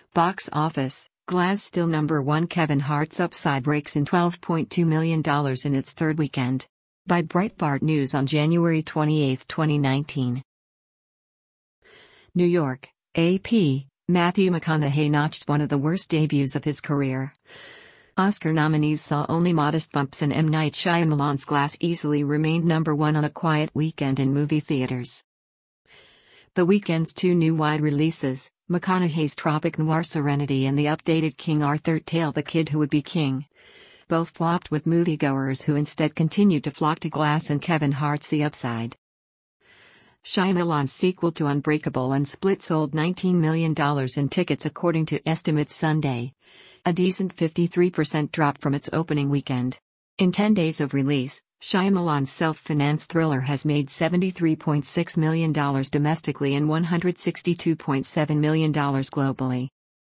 Box office, Glass still number 1. Kevin Hart's Upside rakes in $12.2 million in its third weekend. By Breitbart News on January 28, 2019. New York, AP, Matthew McConaughey notched one of the worst debuts of his career. Oscar nominees saw only modest bumps, and M. Night Shyamalan's Glass easily remained number 1 on a quiet weekend in movie theaters. The weekend's two new wide releases, McConaughey's tropic noir Serenity and the updated King Arthur tale The Kid Who Would Be King, both flopped, with moviegoers who instead continued to flock to Glass and Kevin Hart's The Upside. Shyamalan's sequel to Unbreakable and Split sold $19 million in tickets according to estimates Sunday, a decent 53% drop from its opening weekend. In 10 days of release, Shyamalan's self-financed thriller has made $73.6 million domestically and $162.7 million globally.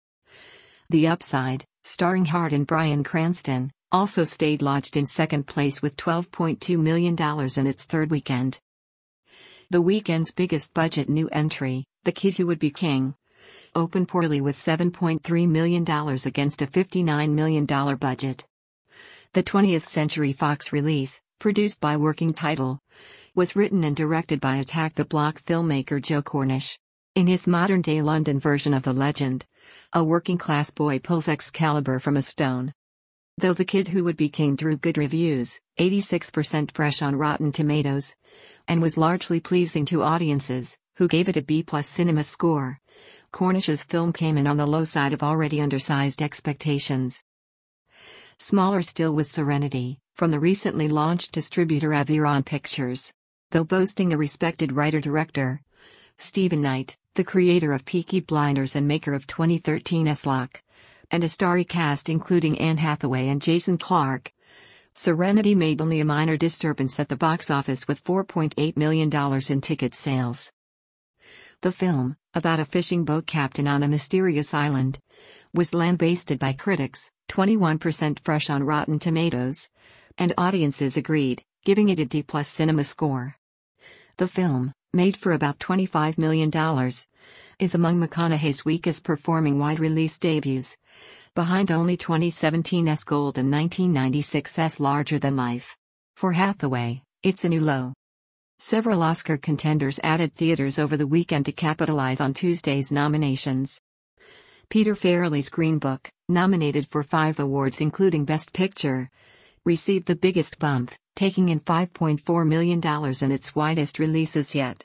The Upside, starring Hart and Bryan Cranston, also stayed lodged in second place with $12.2 million in its third weekend. The weekend's biggest budget new entry, The Kid Who Would Be King, opened poorly with $7.3 million against a $59 million budget. The 20th Century Fox release, produced by Working Title, was written and directed by Attack the Block filmmaker Joe Cornish. In his modern-day London version of the legend, a working-class boy pulls Excalibur from a stone. Though The Kid Who Would Be King drew good reviews, 86% fresh on Rotten Tomatoes, and was largely pleasing to audiences, who gave it a B+ cinema score, Cornish's film came in on the low side of already undersized expectations. Smaller still was Serenity, from the recently launched distributor Aviron Pictures. Though boasting a respected writer-director, Stephen Knight, the creator of Peaky Blinders and maker of 2013's Locke, and a starry cast including Anne Hathaway and Jason Clarke, Serenity made only a minor disturbance at the box office with $4.8 million in ticket sales. The film, about a fishing boat captain on a mysterious island, was lambasted by critics, 21% fresh on Rotten Tomatoes, and audiences agreed, giving it a D+ cinema score. The film, made for about $25 million, is among McConaughey's weakest performing wide-release debuts, behind only 2017's Gold and 1996's Larger Than Life. For Hathaway, it's a new low. Several Oscar contenders added theaters over the weekend to capitalize on Tuesday's nominations. Peter Farrelly's Green Book, nominated for 5 awards including Best Picture, received the biggest bump, taking in $5.4 million in its widest releases yet,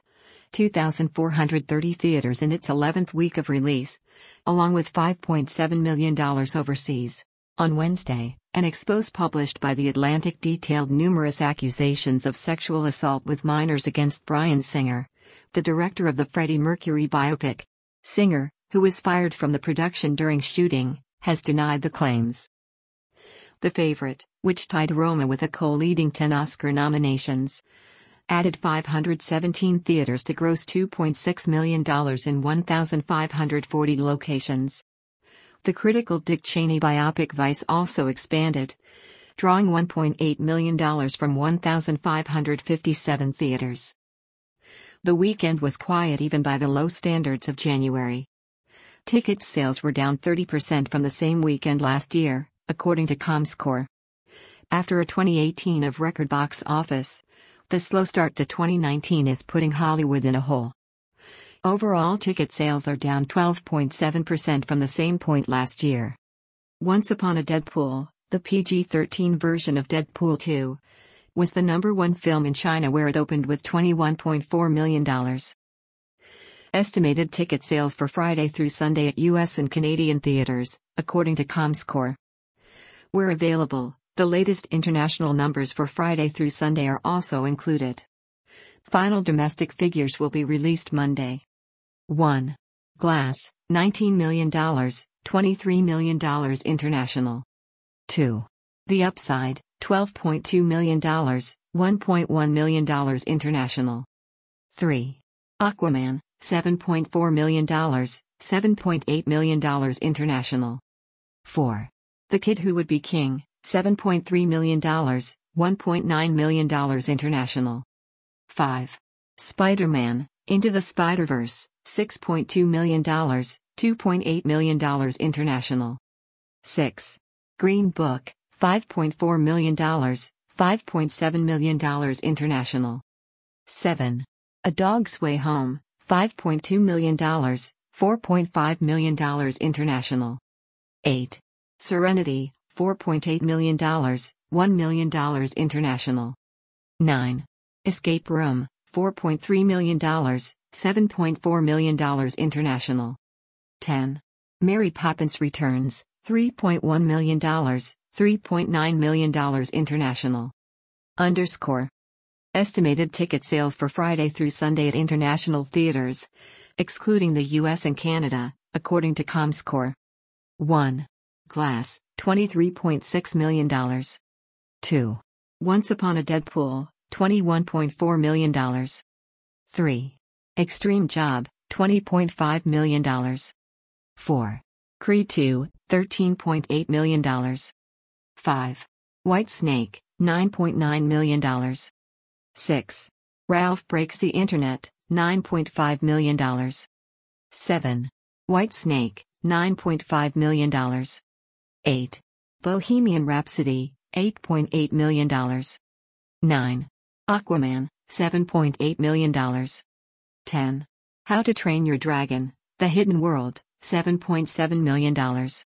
2,430 theaters in its 11th week of release, along with $5.7 million overseas. On Wednesday, an expose published by The Atlantic detailed numerous accusations of sexual assault with minors against Bryan Singer, the director of the Freddie Mercury biopic. Singer, who was fired from the production during shooting, has denied the claims. The Favorite, which tied Roma with a co-leading 10 Oscar nominations, added 517 theaters to gross $2.6 million in 1,540 locations. The critical Dick Cheney biopic Vice also expanded, drawing $1.8 million from 1,557 theaters. The weekend was quiet even by the low standards of January. Ticket sales were down 30% from the same weekend last year, according to ComScore. After a 2018 of record box office, the slow start to 2019 is putting Hollywood in a hole. Overall ticket sales are down 12.7% from the same point last year. Once Upon a Deadpool, the PG-13 version of Deadpool 2, was the #1 film in China where it opened with $21.4 million. Estimated ticket sales for Friday through Sunday at US and Canadian theaters, according to ComScore. Where available, the latest international numbers for Friday through Sunday are also included. Final domestic figures will be released Monday. 1. Glass, $19 million, $23 million international. 2. The Upside, $12.2 million, $1.1 million international. 3. Aquaman, $7.4 million, $7.8 million international. 4. The Kid Who Would Be King, $7.3 million, $1.9 million international. 5. Spider-Man, Into the Spider-Verse, $6.2 million, $2.8 million international. 6. Green Book, $5.4 million, $5.7 million international. 7. A Dog's Way Home, $5.2 million, $4.5 million international. 8. Serenity, $4.8 million, $1 million international. 9. Escape Room, $4.3 million, $7.4 million international. 10. Mary Poppins Returns, $3.1 million, $3.9 million international. Underscore. Estimated ticket sales for Friday through Sunday at international theaters, excluding the US and Canada, according to Comscore. 1. Glass, $23.6 million. 2. Once Upon a Deadpool, $21.4 million. 3. Extreme Job, $20.5 million. 4. Creed 2, $13.8 million. 5. White Snake, $9.9 million. 6. Ralph Breaks the Internet, $9.5 million. 7. White Snake, $9.5 million. 8. Bohemian Rhapsody, $8.8 million. 9. Aquaman, $7.8 million. 10. How to Train Your Dragon, The Hidden World, $7.7 million.